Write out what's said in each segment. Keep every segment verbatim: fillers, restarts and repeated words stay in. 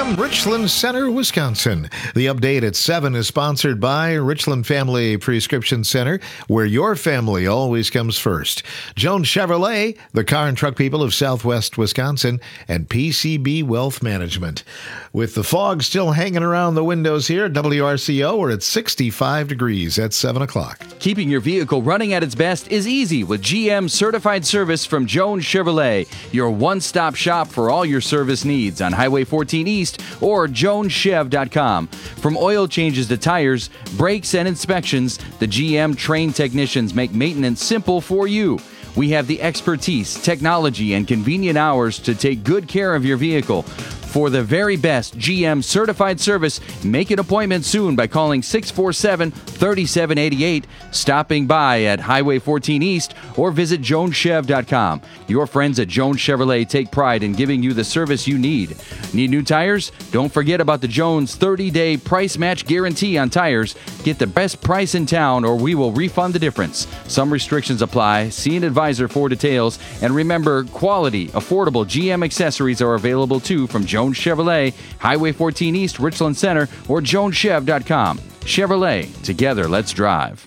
from Richland Center, Wisconsin. The update at seven is sponsored by Richland Family Prescription Center, where your family always comes first. Jones Chevrolet, the car and truck people of Southwest Wisconsin, and P C B Wealth Management. With the fog still hanging around the windows here at W R C O, we're at sixty-five degrees at seven o'clock. Keeping your vehicle running at its best is easy with G M Certified Service from Jones Chevrolet, your one-stop shop for all your service needs on Highway fourteen East or jones chev dot com. From oil changes to tires, brakes, and inspections, the G M trained technicians make maintenance simple for you. We have the expertise, technology, and convenient hours to take good care of your vehicle. For the very best G M certified service, make an appointment soon by calling six four seven, three seven eight eight, stopping by at Highway fourteen East, or visit jones chev dot com. Your friends at Jones Chevrolet take pride in giving you the service you need. Need new tires? Don't forget about the Jones thirty-day price match guarantee on tires. Get the best price in town or we will refund the difference. Some restrictions apply. See an advisor for details. And remember, quality, affordable G M accessories are available too from Jones Chevrolet, Highway fourteen East, Richland Center, or jones chev dot com. Chevrolet, together let's drive.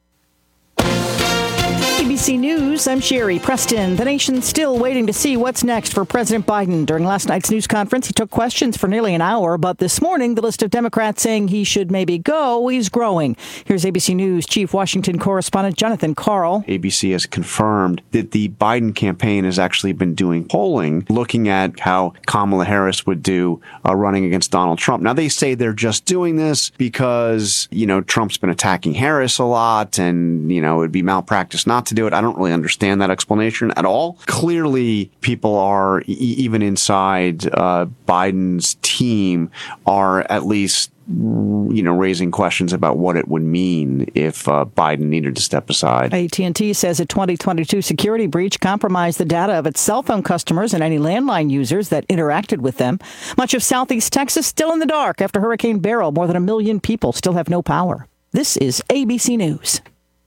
A B C News, I'm Sherry Preston. The nation's still waiting to see what's next for President Biden. During last night's news conference, he took questions for nearly an hour, but this morning, the list of Democrats saying he should maybe go is growing. Here's A B C News Chief Washington correspondent Jonathan Karl. A B C has confirmed that the Biden campaign has actually been doing polling, looking at how Kamala Harris would do uh, running against Donald Trump. Now, they say they're just doing this because, you know, Trump's been attacking Harris a lot and, you know, it'd be malpractice not to do it. I don't really understand that explanation at all. Clearly, people are, e- even inside uh, Biden's team, are at least, you know, raising questions about what it would mean if uh, Biden needed to step aside. A T and T says a twenty twenty-two security breach compromised the data of its cell phone customers and any landline users that interacted with them. Much of southeast Texas still in the dark after Hurricane Beryl. More than a million people still have no power. This is A B C News.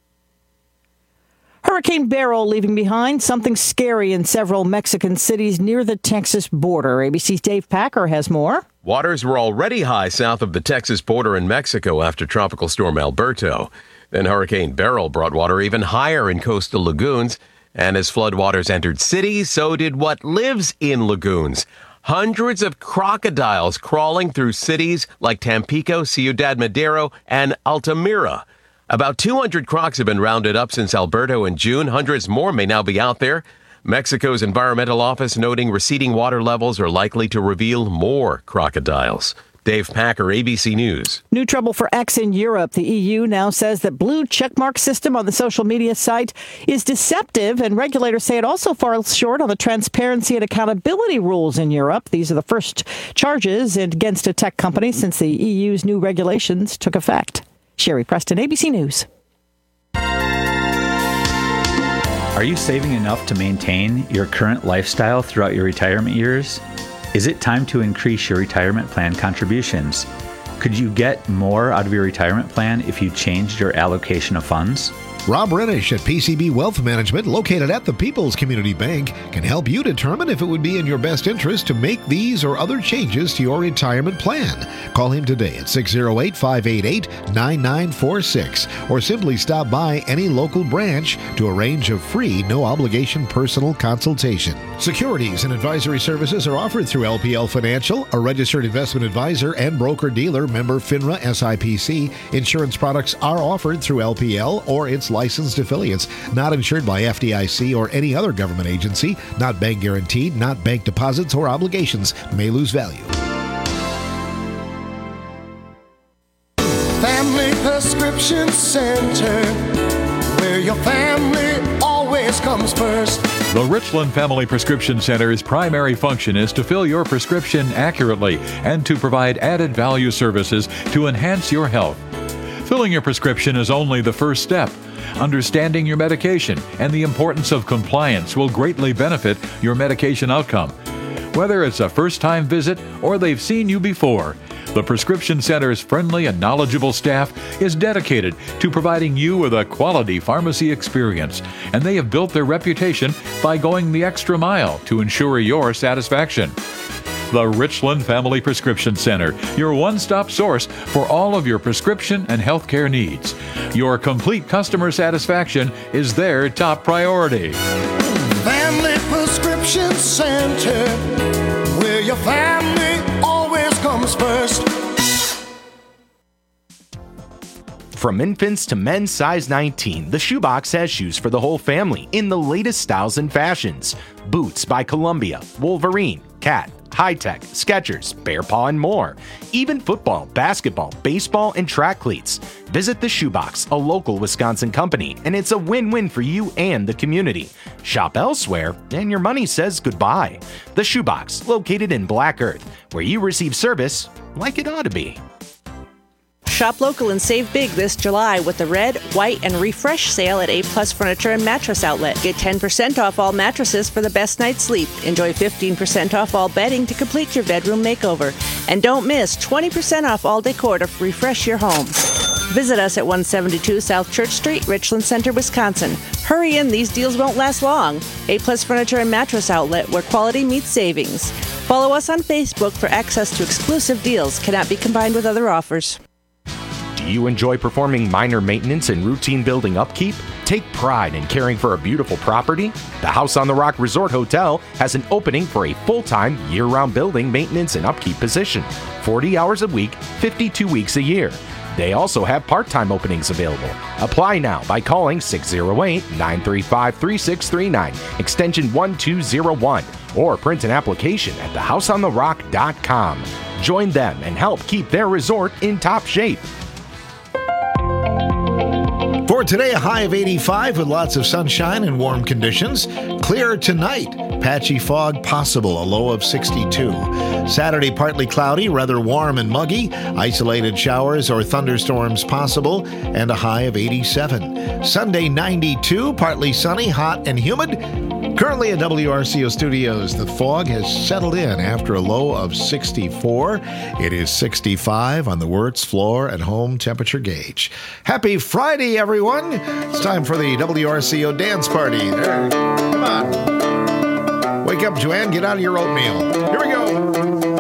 Hurricane Beryl leaving behind something scary in several Mexican cities near the Texas border. A B C's Dave Packer has more. Waters were already high south of the Texas border in Mexico after Tropical Storm Alberto. Then Hurricane Beryl brought water even higher in coastal lagoons. And as floodwaters entered cities, so did what lives in lagoons. Hundreds of crocodiles crawling through cities like Tampico, Ciudad Madero, and Altamira. About two hundred crocs have been rounded up since Alberto in June. Hundreds more may now be out there. Mexico's environmental office noting receding water levels are likely to reveal more crocodiles. Dave Packer, A B C News. New trouble for X in Europe. The E U now says that blue checkmark system on the social media site is deceptive, and regulators say it also falls short on the transparency and accountability rules in Europe. These are the first charges against a tech company since the E U's new regulations took effect. Sherry Preston, A B C News. Are you saving enough to maintain your current lifestyle throughout your retirement years? Is it time to increase your retirement plan contributions? Could you get more out of your retirement plan if you changed your allocation of funds? Rob Reddish at P C B Wealth Management, located at the People's Community Bank, can help you determine if it would be in your best interest to make these or other changes to your retirement plan. Call him today at six oh eight, five eight eight, nine nine four six or simply stop by any local branch to arrange a free, no-obligation personal consultation. Securities and advisory services are offered through L P L Financial, a registered investment advisor and broker-dealer, member FINRA S I P C. Insurance products are offered through L P L or its licensed affiliates, not insured by F D I C or any other government agency, not bank guaranteed, not bank deposits or obligations, may lose value. Family Prescription Center, where your family always comes first. The Richland Family Prescription Center's primary function is to fill your prescription accurately and to provide added value services to enhance your health. Filling your prescription is only the first step. Understanding your medication and the importance of compliance will greatly benefit your medication outcome. Whether it's a first-time visit or they've seen you before, the Prescription Center's friendly and knowledgeable staff is dedicated to providing you with a quality pharmacy experience, and they have built their reputation by going the extra mile to ensure your satisfaction. The Richland Family Prescription Center, your one-stop source for all of your prescription and healthcare needs. Your complete customer satisfaction is their top priority. Family Prescription Center, where your family always comes first. From infants to men's size nineteen, the Shoebox has shoes for the whole family in the latest styles and fashions. Boots by Columbia, Wolverine, Cat, High Tech, Skechers, Bear Paw, and more. Even football, basketball, baseball, and track cleats. Visit the Shoebox, a local Wisconsin company, and it's a win-win for you and the community. Shop elsewhere, and your money says goodbye. The Shoebox, located in Black Earth, where you receive service like it ought to be. Shop local and save big this July with the Red, White, and Refresh sale at A Plus Furniture and Mattress Outlet. Get ten percent off all mattresses for the best night's sleep. Enjoy fifteen percent off all bedding to complete your bedroom makeover. And don't miss twenty percent off all decor to refresh your home. Visit us at one seventy-two South Church Street, Richland Center, Wisconsin. Hurry in, these deals won't last long. A Plus Furniture and Mattress Outlet, where quality meets savings. Follow us on Facebook for access to exclusive deals. Cannot be combined with other offers. Do you enjoy performing minor maintenance and routine building upkeep? Take pride in caring for a beautiful property? The House on the Rock Resort Hotel has an opening for a full-time, year-round building maintenance and upkeep position. forty hours a week, fifty-two weeks a year. They also have part-time openings available. Apply now by calling six oh eight, nine three five, three six three nine, extension one two oh one, or print an application at the house on the rock dot com. Join them and help keep their resort in top shape. For today, a high of eighty-five with lots of sunshine and warm conditions. Clear tonight. Patchy fog possible, a low of sixty-two. Saturday, partly cloudy, rather warm and muggy. Isolated showers or thunderstorms possible, and a high of eighty-seven. Sunday, ninety-two, partly sunny, hot and humid. Currently at W R C O Studios, the fog has settled in after a low of sixty-four. It is sixty-five on the Wirtz floor and home temperature gauge. Happy Friday, everyone. It's time for the W R C O dance party. There. Come on. Wake up, Joanne. Get out of your oatmeal. Here we go.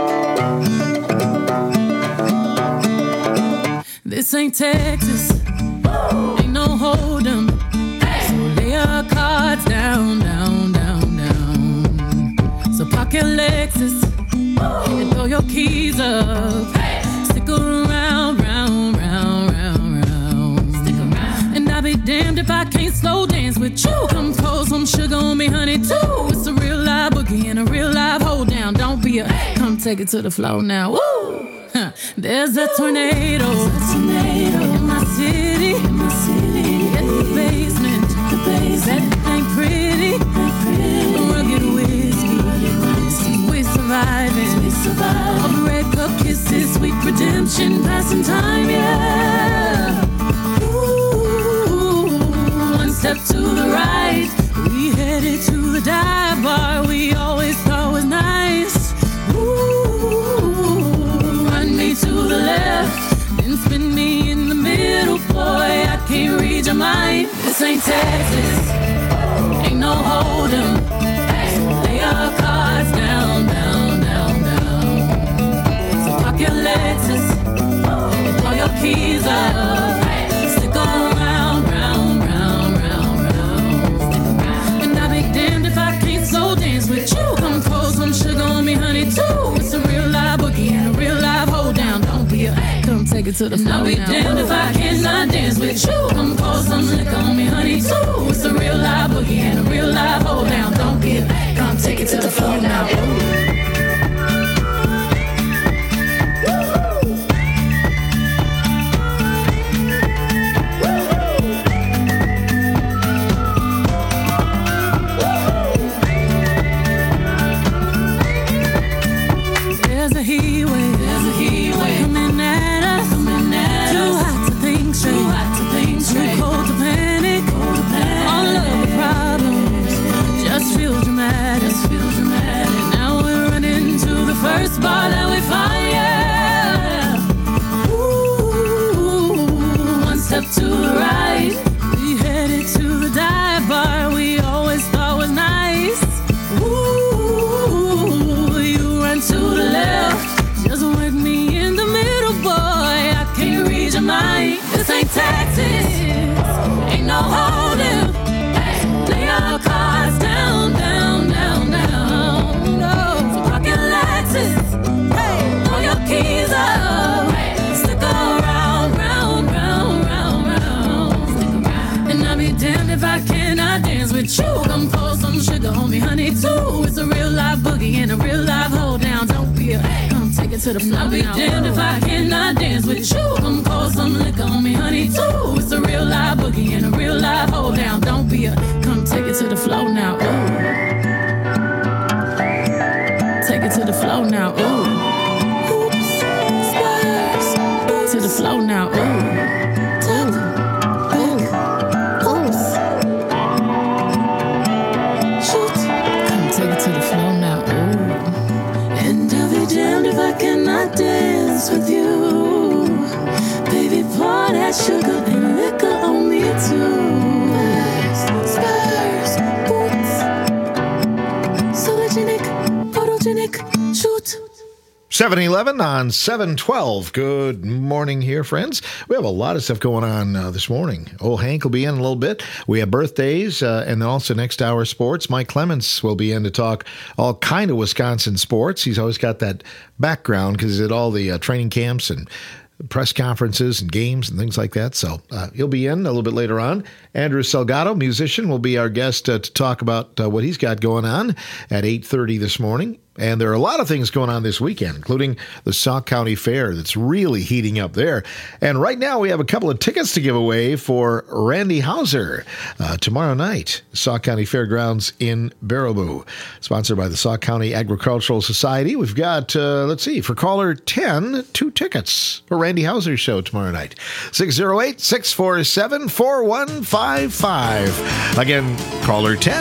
This ain't Texas. Ain't no hold'em. So lay your cards down, down, down, down. So park your Lexus and throw your keys up. Stick around, round, round, round, round. Stick around. And I'll be damned if I can't slow dance with you. Come pour some sugar on me, honey, too. It's a real live boogie and a real live hold down. Don't be a, come take it to the floor now. Woo! Huh. There's a tornado, There's a tornado in my city, in my city. At the basement, the basement. That ain't pretty, ain't pretty. Rugged whiskey, rugged whiskey. We surviving, we surviving. All the red cup kisses, sweet redemption, passing time, yeah. Ooh, one step to the right, we headed to the dive bar we always thought was nice. To the left, then spin me in the middle, boy, I can't read your mind. This ain't Texas, ain't no hold'em. So lay your cards down, down, down, down. So park your Lexus and throw your keys up. Stick around, round, round, round, round. And I'll be damned if I can't slow dance with you. Come pour some sugar on me, honey, too. It's a real live boogie and a real live hold down. Don't be a, come take it to the floor. I'll be damned if I cannot dance with you. Come pour some liquor on me, honey, too. It's a real live boogie and a real live hold down. Don't be a, come take it to the floor now. Ooh. First bar that we find, yeah. Ooh, one step to the right, we headed to the dive bar we always thought was nice. Ooh, you run to the might. This ain't Texas. Ain't no holding. Lay your cards down, down, down, down. No. So park your Lexus. Hey. Throw your keys up. Hey. Stick around, round, round, round, round. Stick around. And I'll be damned if I cannot dance with you. Come pour some sugar on me, honey, too. It's a real live boogie and a real live hold down. Don't be a hey. Come take it to the floor. I'll be damned if I cannot dance with you. Come pour some liquor on me, honey, too. It's a real live boogie and a real live hold down. Don't be a come take it to the floor now. Ooh. Take it to the floor now. Ooh. Oops. Spurs. To the floor now. Ooh. Dance with you, baby. Pour that sugar and liquor on me too. Spurs, boots, sologenic, photogenic, shoot. seven eleven on seven twelve. Good morning here, friends. We have a lot of stuff going on uh, this morning. Old Hank will be in a little bit. We have birthdays, uh, and then also next hour sports. Mike Clements will be in to talk all kind of Wisconsin sports. He's always got that background because he's at all the uh, training camps and press conferences and games and things like that. So uh, he'll be in a little bit later on. Andrew Salgado, musician, will be our guest uh, to talk about uh, what he's got going on at eight thirty this morning. And there are a lot of things going on this weekend, including the Sauk County Fair that's really heating up there. And right now we have a couple of tickets to give away for Randy Hauser uh, tomorrow night, Sauk County Fairgrounds in Baraboo, sponsored by the Sauk County Agricultural Society. We've got, uh, let's see, for caller ten, two tickets for Randy Hauser's show tomorrow night. six oh eight, six four seven, four one five five. Again, caller ten.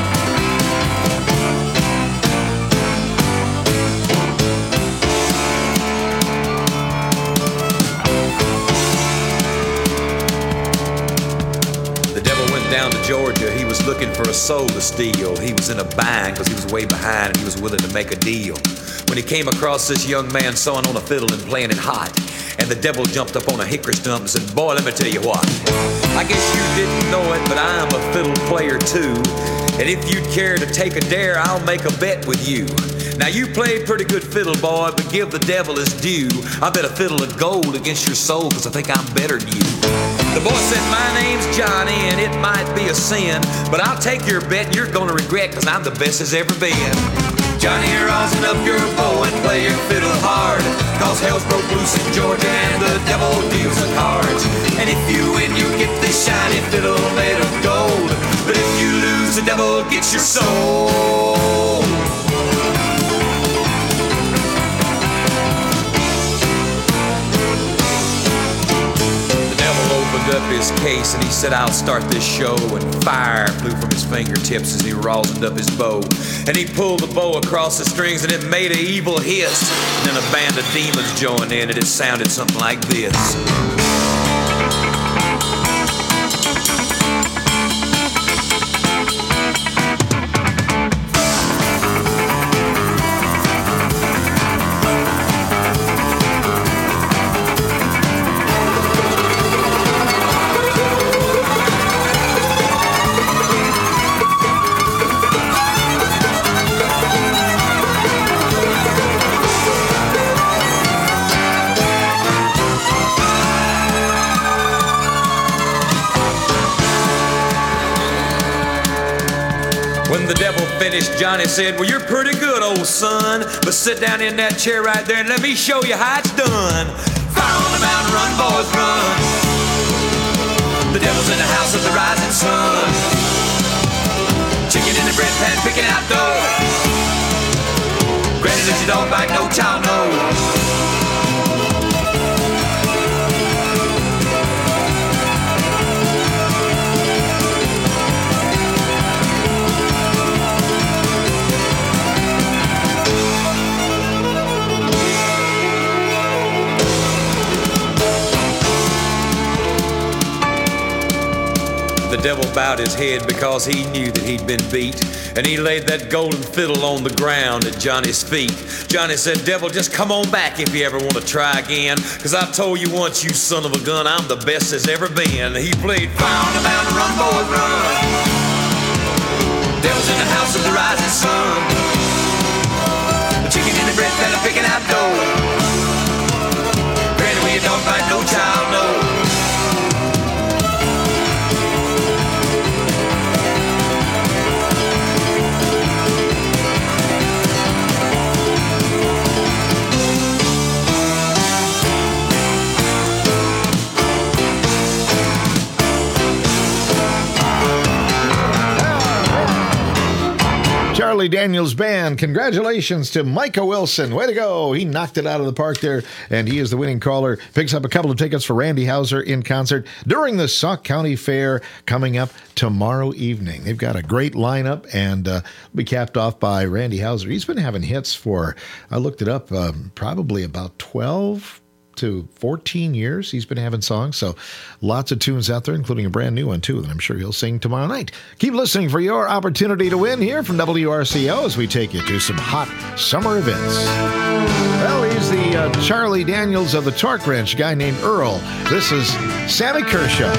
Down to Georgia, he was looking for a soul to steal. He was in a bind because he was way behind and he was willing to make a deal. When he came across this young man sawing on a fiddle and playing it hot, and the devil jumped up on a hickory stump and said, boy, let me tell you what. I guess you didn't know it, but I'm a fiddle player too. And if you'd care to take a dare, I'll make a bet with you. Now you played pretty good fiddle, boy, but give the devil his due. I bet a fiddle of gold against your soul, cause I think I'm better than you. The boy said, my name's Johnny, and it might be a sin, but I'll take your bet and you're gonna regret, cause I'm the best as ever been. Johnny, rosin up your bow and play your fiddle hard, cause hell's broke loose in Georgia and the devil deals the cards. And if you win, you get this shiny fiddle made of gold, but if you lose, the devil gets your soul. Up his case and he said, I'll start this show, and fire flew from his fingertips as he rosined up his bow, and he pulled the bow across the strings and it made an evil hiss, and then a band of demons joined in and it sounded something like this. When the devil finished, Johnny said, well, you're pretty good, old son, but sit down in that chair right there and let me show you how it's done. Fire on the mountain, run, boys, run. The devil's in the house of the rising sun. Chicken in the bread pan, picking out dough. Granted that you don't bite, no child knows. The devil bowed his head because he knew that he'd been beat. And he laid that golden fiddle on the ground at Johnny's feet. Johnny said, devil, just come on back if you ever want to try again. Cause I told you once, you son of a gun, I'm the best there's ever been. He played Found a Bound to Run, Boys Run. Devil's in the house of the rising sun. The chicken in the bread fella picking out dough. Granny, when you don't fight, no child knows. Charlie Daniels Band. Congratulations to Micah Wilson. Way to go. He knocked it out of the park there, and he is the winning caller. Picks up a couple of tickets for Randy Houser in concert during the Sauk County Fair coming up tomorrow evening. They've got a great lineup, and uh, be capped off by Randy Houser. He's been having hits for, I looked it up, um, probably about twelve to fourteen years he's been having songs, so lots of tunes out there, including a brand new one too that I'm sure he'll sing tomorrow night. Keep listening for your opportunity to win here from W R C O as we take you to some hot summer events. Well, he's the uh, Charlie Daniels of the Torque Wrench, a guy named Earl. This is Sammy Kershaw.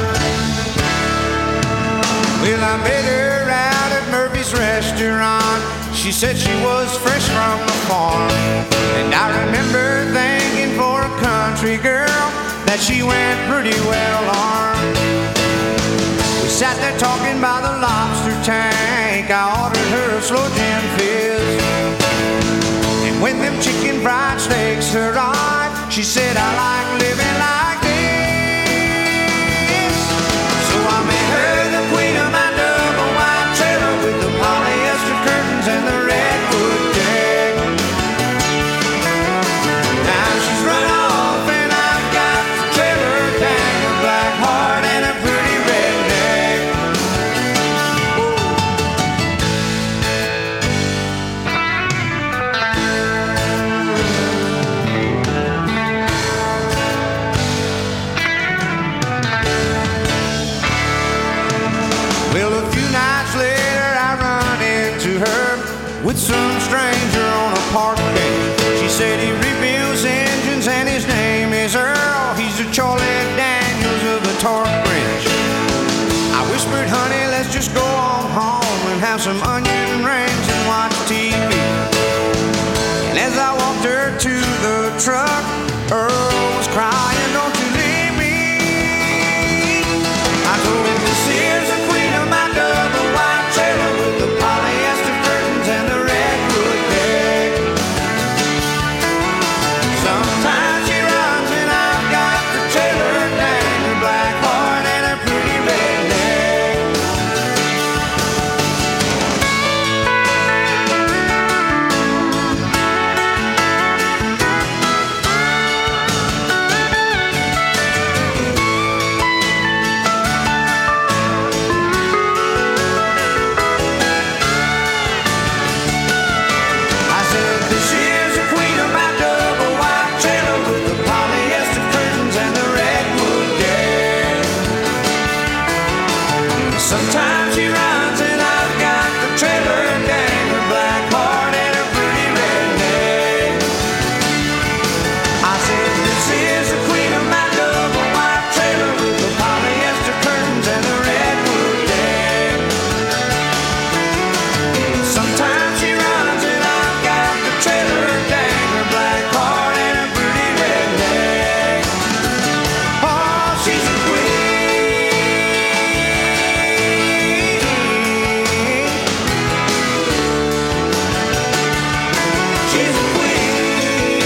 Well, I met her out at Murphy's restaurant. She said she was fresh from the farm, and I remember thinking for a country girl that she went pretty well armed. We sat there talking by the lobster tank. I ordered her a slow gin fizz, and when them chicken fried steaks arrived, she said, I like living like this. So I made her the queen of my double wide trailer with the polyester curtains and the redwood deck. Now she's run off and I've got the trailer tag, a black heart and a pretty redneck. Well, a few nights later I run into her with some stranger on a park bench. She said he rebuilds engines and his name is Earl. He's the Charlie Daniels of the Torque Wrench. I whispered, honey, let's just go on home and have some onion rings and watch T V. And as I walked her to the truck, Earl was crying, don't you leave me. I told him, this here's the queen of my double wide trailer with the polyester curtains and the redwood deck. Sometimes she runs and I've got the trailer dang, her black heart and a pretty redneck. I said, this is the queen of my double wide trailer with the polyester curtains and the redwood deck. Sometimes she runs and I've got the trailer dang, her black heart and her pretty redneck. I said, this is the queen of my double wide trailer with the polyester curtains and the redwood deck. Sometimes she runs and I've got the trailer dang, her black heart and her pretty redneck. Oh, she's a queen. She's a queen.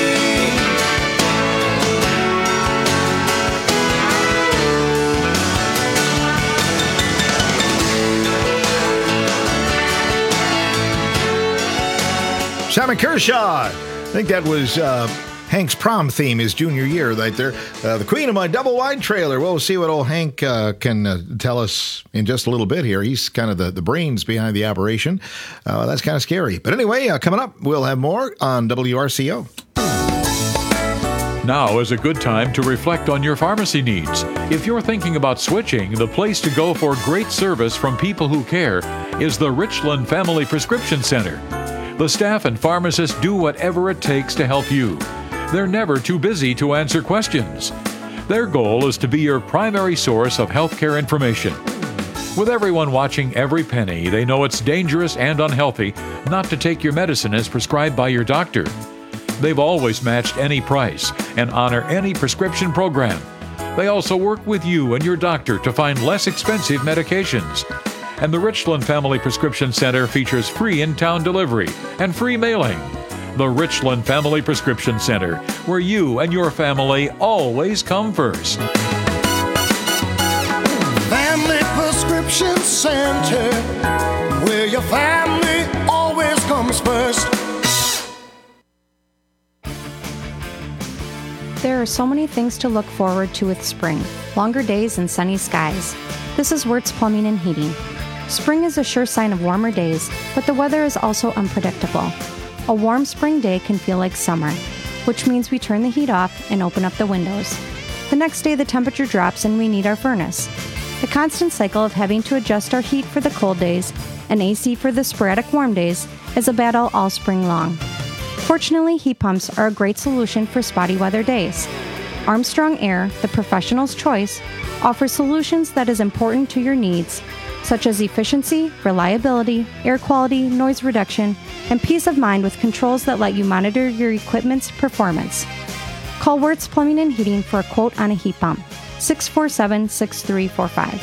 Sammy Kershaw. I think that was uh, Hank's prom theme his junior year right there. Uh, the queen of my double wide trailer. Well, we'll see what old Hank uh, can uh, tell us in just a little bit here. He's kind of the, the brains behind the operation. Uh, that's kind of scary. But anyway, uh, coming up, we'll have more on W R C O. Now is a good time to reflect on your pharmacy needs. If you're thinking about switching, the place to go for great service from people who care is the Richland Family Prescription Center. The staff and pharmacists do whatever it takes to help you. They're never too busy to answer questions. Their goal is to be your primary source of healthcare information. With everyone watching every penny, they know it's dangerous and unhealthy not to take your medicine as prescribed by your doctor. They've always matched any price and honor any prescription program. They also work with you and your doctor to find less expensive medications. And the Richland Family Prescription Center features free in-town delivery and free mailing. The Richland Family Prescription Center, where you and your family always come first. Family Prescription Center, where your family always comes first. There are so many things to look forward to with spring. Longer days and sunny skies. This is Wirtz Plumbing and Heating. Spring is a sure sign of warmer days, but the weather is also unpredictable. A warm spring day can feel like summer, which means we turn the heat off and open up the windows. The next day the temperature drops and we need our furnace. The constant cycle of having to adjust our heat for the cold days and A C for the sporadic warm days is a battle all spring long. Fortunately, heat pumps are a great solution for spotty weather days. Armstrong Air, the professional's choice, offers solutions that is important to your needs, such as efficiency, reliability, air quality, noise reduction, and peace of mind with controls that let you monitor your equipment's performance. Call Wirtz Plumbing and Heating for a quote on a heat pump, six four seven, six three four five.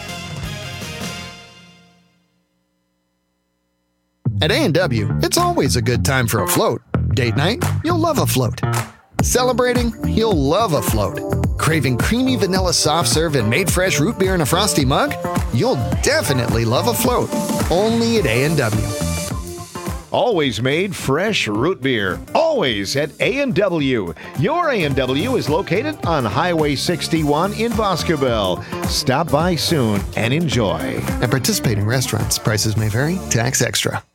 At A and W, it's always a good time for a float. Date night? You'll love a float. Celebrating? You'll love a float. Craving creamy vanilla soft serve and made fresh root beer in a frosty mug? You'll definitely love a float. Only at A and W. Always made fresh root beer. Always at A and W. Your A and W is located on Highway sixty-one in Boscobel. Stop by soon and enjoy. At participating restaurants, prices may vary. Tax extra.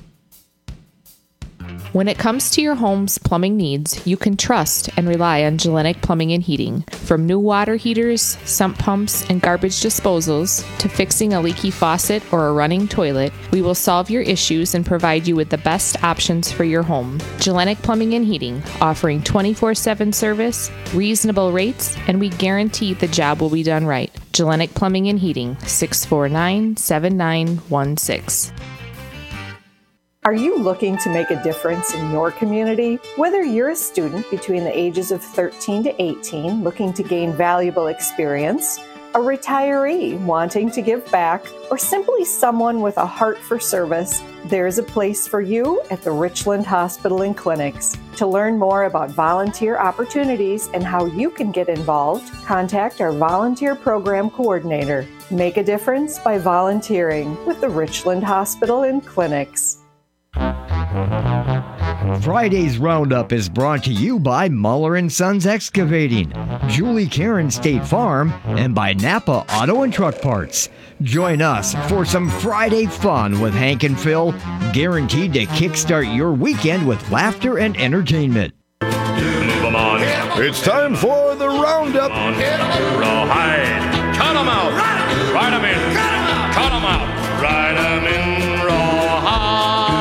When it comes to your home's plumbing needs, you can trust and rely on Gellenic Plumbing and Heating. From new water heaters, sump pumps, and garbage disposals, to fixing a leaky faucet or a running toilet, we will solve your issues and provide you with the best options for your home. Gellenic Plumbing and Heating, offering twenty-four seven service, reasonable rates, and we guarantee the job will be done right. Gellenic Plumbing and Heating, six four nine, seven nine one six. Are you looking to make a difference in your community? Whether you're a student between the ages of thirteen to eighteen looking to gain valuable experience, a retiree wanting to give back, or simply someone with a heart for service, there's a place for you at the Richland Hospital and Clinics. To learn more about volunteer opportunities and how you can get involved, contact our volunteer program coordinator. Make a difference by volunteering with the Richland Hospital and Clinics. Friday's Roundup is brought to you by Muller and Sons Excavating, Julie Karen State Farm, and by Napa Auto and Truck Parts. Join us for some Friday fun with Hank and Phil, guaranteed to kickstart your weekend with laughter and entertainment. It's time for the Roundup. Rawhide. Cut 'em out. Ride 'em in. Cut 'em out. Ride 'em in rawhide.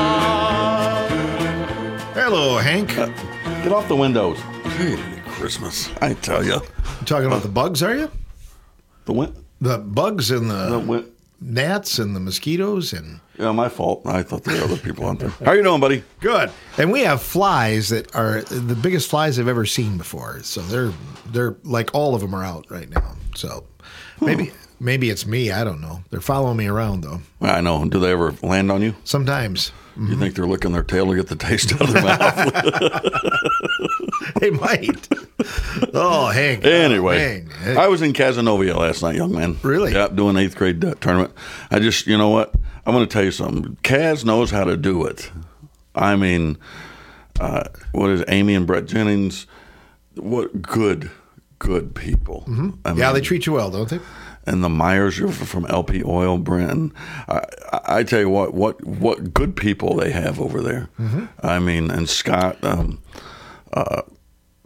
Hello, Hank. Uh, get off the windows. Hey, Christmas, I tell you. You talking about the bugs, are you? The win- The bugs and the, the win- gnats and the mosquitoes and... Yeah, my fault. I thought there were other people out there. How you doing, buddy? Good. And we have flies that are the biggest flies I've ever seen before. So they're they're like all of them are out right now. So maybe maybe it's me. I don't know. They're following me around though. I know. Do they ever land on you? Sometimes. Mm-hmm. You think they're licking their tail to get the taste out of their mouth? They might. Oh, Hank. Anyway, oh, Hank. I was in Casanova last night, young man. Really? Yeah, doing eighth grade uh, tournament. I just, you know what? I'm going to tell you something. Kaz knows how to do it. I mean, uh, what is Amy and Brett Jennings? What good, good people. Mm-hmm. I yeah, mean, they treat you well, don't they? And the Myers are from L P Oil, Brent. I, I tell you what, what, what good people they have over there. Mm-hmm. I mean, and Scott, um, uh,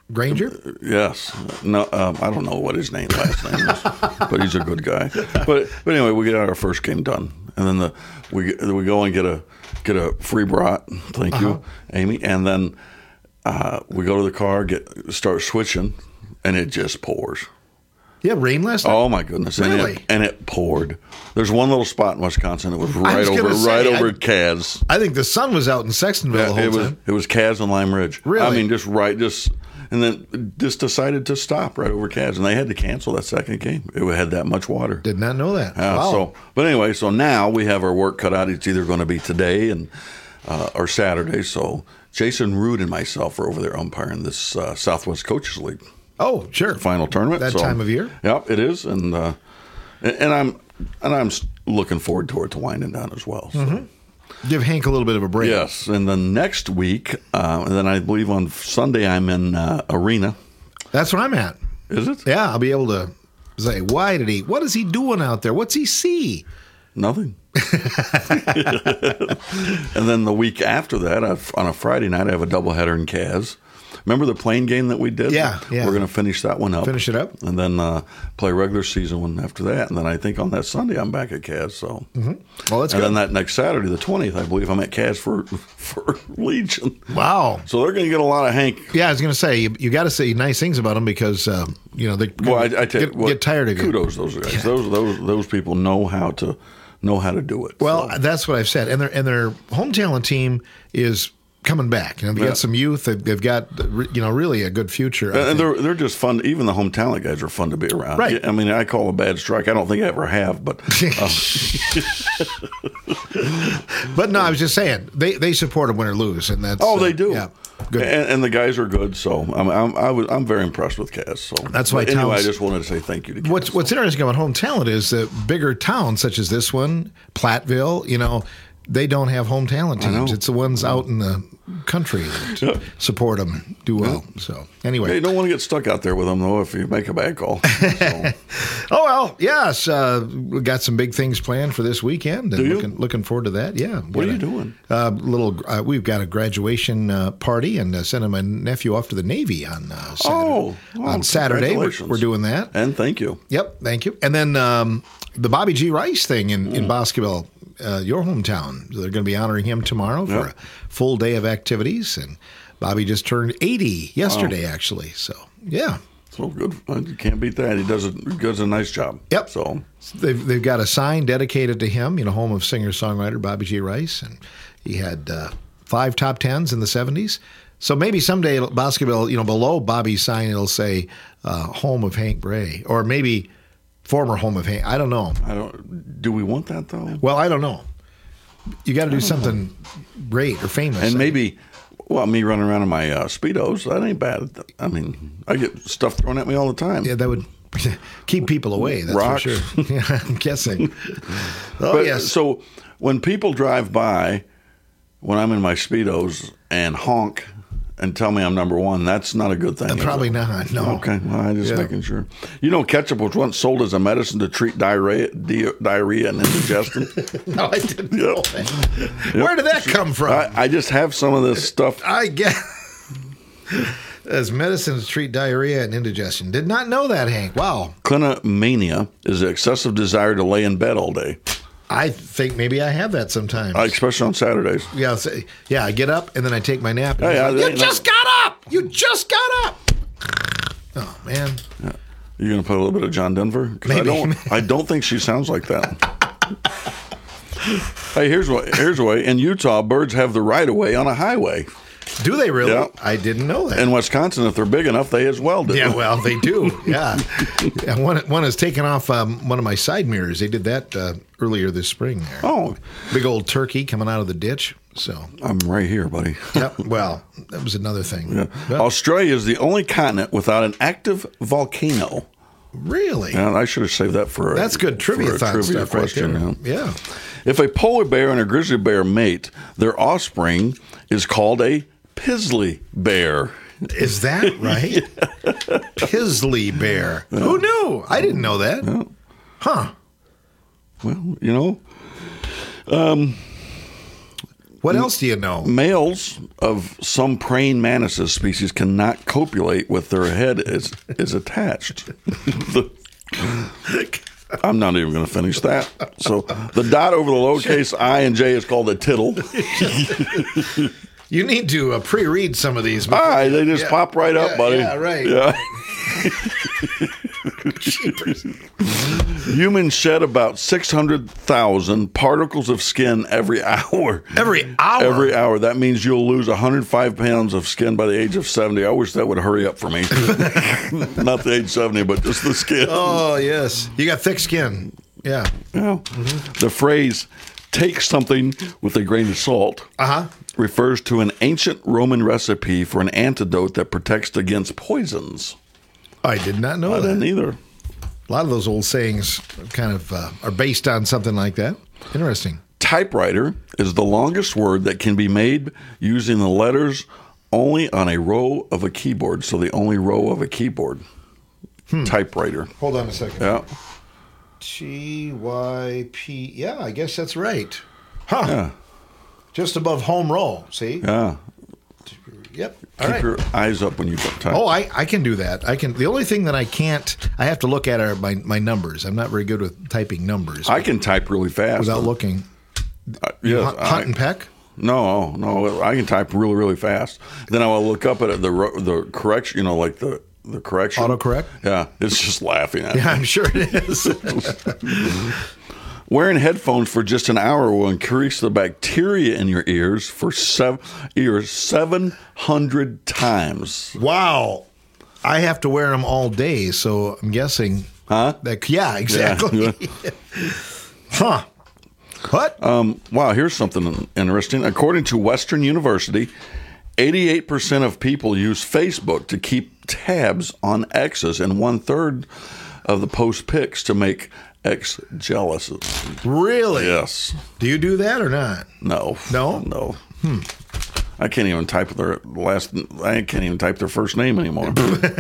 Granger? Yes. No, um, I don't know what his name last name is, but he's a good guy. But but anyway, we get our first game done, and then the we we go and get a get a free brat. Thank uh-huh. you, Amy. And then uh, we go to the car, get start switching, and it just pours. Yeah, rain last night? Oh my goodness! Really? And it, and it poured. There's one little spot in Wisconsin. It was right was over say, right over I, Kaz. I think the sun was out in Sextonville Yeah, the whole it was, time. It was Kaz and Lime Ridge. Really? I mean, just right, just and then just decided to stop right over Kaz, and they had to cancel that second game. It had that much water. Did not know that. Yeah, wow. So, but anyway, so now we have our work cut out. It's either going to be today and uh, or Saturday. So Jason Root and myself are over there umpiring this uh, Southwest Coaches League. Oh, sure. Final tournament. That so, time of year? Yep, it is, and uh, and I'm and I'm looking forward to it to winding down as well. So. Mm-hmm. Give Hank a little bit of a break. Yes, and then next week, uh, and then I believe on Sunday I'm in uh, Arena. That's where I'm at. Is it? Yeah, I'll be able to say, why did he? What is he doing out there? What's he see? Nothing. And then the week after that, I've, on a Friday night, I have a doubleheader in Kaz. Remember the plane game that we did? Yeah, yeah. We're going to finish that one up. Finish it up. And then uh, play regular season one after that. And then I think on that Sunday, I'm back at Kaz. So. Mm-hmm. Well, that's and good. then that next Saturday, the twentieth, I believe I'm at Kaz for, for Legion. Wow. So they're going to get a lot of Hank. Yeah, I was going to say, you, you got to say nice things about them because, um, you know, they well, I, I tell get, you what, get tired of you. Kudos those guys. Yeah. Those, those, those people know how to know how to do it. Well, so. That's what I've said. And their, and their home talent team is coming back. You know, they Yeah. got some youth. They've, they've got, you know, really a good future. I And think. they're they're just fun. Even the home talent guys are fun to be around. Right. I mean, I call a bad strike. I don't think I ever have, but. Uh, But no, I was just saying they, they support them win or lose, and that's oh, they uh, do. Yeah, good. And, and the guys are good. So I'm I'm I was, I'm very impressed with Kaz. So That's why But anyway, towns- I just wanted to say thank you to Kaz. What's What's interesting about home talent is that bigger towns such as this one, Platteville, you know, they don't have home talent teams. It's the ones out in the country that support them, do well. So anyway, Yeah, you don't want to get stuck out there with them though if you make a bad call. So. Oh well, yes, uh, we got some big things planned for this weekend. And Do you? Looking, looking forward to that. Yeah. What are Got you a, doing? Uh, little. Uh, we've got a graduation uh, party and uh, sending my nephew off to the Navy on uh, Saturday. Oh, oh, on Saturday, we're, congratulations. we're doing that. And thank you. Yep, thank you. And then um, the Bobby G. Rice thing in, in Boscoville, uh, your hometown. They're going to be honoring him tomorrow for Yeah. a full day of activities. And Bobby just turned eighty yesterday, Wow. actually. So, yeah. So good. You can't beat that. He does a does a nice job. Yep. So They've, they've got a sign dedicated to him, you know, home of singer-songwriter Bobby G. Rice. And he had uh, five top tens in the seventies. So maybe someday it'll- Boscoville, you know, below Bobby's sign, it'll say uh, home of Hank Bray. Or maybe former home of Hank. I don't know. I don't. Do we want that though? Well, I don't know. You got to do something great or famous. And maybe, well, me running around in my uh, Speedos, that ain't bad. I mean, I get stuff thrown at me all the time. Yeah, that would keep people away, that's Rocks. for sure. Yeah, I'm guessing. Oh, But, yes. So when people drive by, when I'm in my Speedos and honk and tell me I'm number one, that's not a good thing. Uh, is probably it? not, no. Okay, well, I'm just Yeah. making sure. You know, ketchup was once sold as a medicine to treat diarrhea, di- diarrhea and indigestion. No, I didn't know that. Where did that come from? I, I just have some of this stuff. I get as medicine to treat diarrhea and indigestion. Did not know that, Hank. Wow. Clinomania is the excessive desire to lay in bed all day, I think maybe I have that sometimes. uh, especially on Saturdays. yeah, so- yeah. I get up and then I take my nap. And Hey, it's like, I- you I- just got up. You just got up. Oh man. You're gonna put a little bit of John Denver? 'Cause I Maybe. don't. I don't think she sounds like that. Hey, here's what. Here's the way. In Utah, birds have the right of way on a highway. Do they really? Yeah. I didn't know that. In Wisconsin, if they're big enough, they as well do. Yeah, well, they do. Yeah, and one one is taking off um, one of my side mirrors. They did that uh, earlier this spring. There. Oh, big old turkey coming out of the ditch. So I'm right here, buddy. Yep. Well, that was another thing. Yeah. But- Australia is the only continent without an active volcano. Really? Yeah, I should have saved that for a, That's good trivia for a thought trivia stuff right question. there. yeah. Yeah. If a polar bear and a grizzly bear mate, their offspring is called a Pizzly bear. Is that right? Pizzly bear. Who knew? I didn't know that. Yeah. Huh. Well, you know, um, What What else do you know? Males of some praying mantis species cannot copulate with their head is is attached. The, I'm not even going to finish that. So the dot over the lowercase I and J is called a tittle. You need to uh, pre-read some of these. All right, they just yeah. pop right yeah, up, buddy. Yeah, right. Yeah. Humans shed about six hundred thousand particles of skin every hour. Every hour? Every hour. That means you'll lose one hundred five pounds of skin by the age of seventy. I wish that would hurry up for me. Not the age seventy, but just the skin. Oh, yes. You got thick skin. Yeah. Yeah. Mm-hmm. The phrase, take something with a grain of salt, uh-huh. refers to an ancient Roman recipe for an antidote that protects against poisons. I did not know I that. didn't either. A lot of those old sayings kind of uh, are based on something like that. Interesting. Typewriter is the longest word that can be made using the letters only on a row of a keyboard. So the only row of a keyboard. Hmm. Typewriter. Hold on a second. Yeah. T Y P. Yeah, I guess that's right. Huh. Yeah. Just above home row. See? Yeah. Yep. All Keep right. your eyes up when you type. Oh, I, I can do that. I can. The only thing that I can't, I have to look at are my, my numbers. I'm not very good with typing numbers. I can type really fast. Without looking. Uh, yes, hunt, hunt I, and peck? No, no. I can type really, really fast. Then I will look up at the the correction, you know, like the, the correction. Autocorrect? Yeah. It's just laughing at me. Yeah, I'm sure it is. Wearing headphones for just an hour will increase the bacteria in your ears for seven, ears seven hundred times. Wow. I have to wear them all day, so I'm guessing. Huh? That, yeah, exactly. Yeah. Huh. What? Um, wow, here's something interesting. According to Western University, eighty-eight percent of people use Facebook to keep tabs on exes, and one-third of the post pics to make ex jealous. Really? Yes. Do you do that or not? No. No? No. Hmm. I can't even type their last. I can't even type their first name anymore.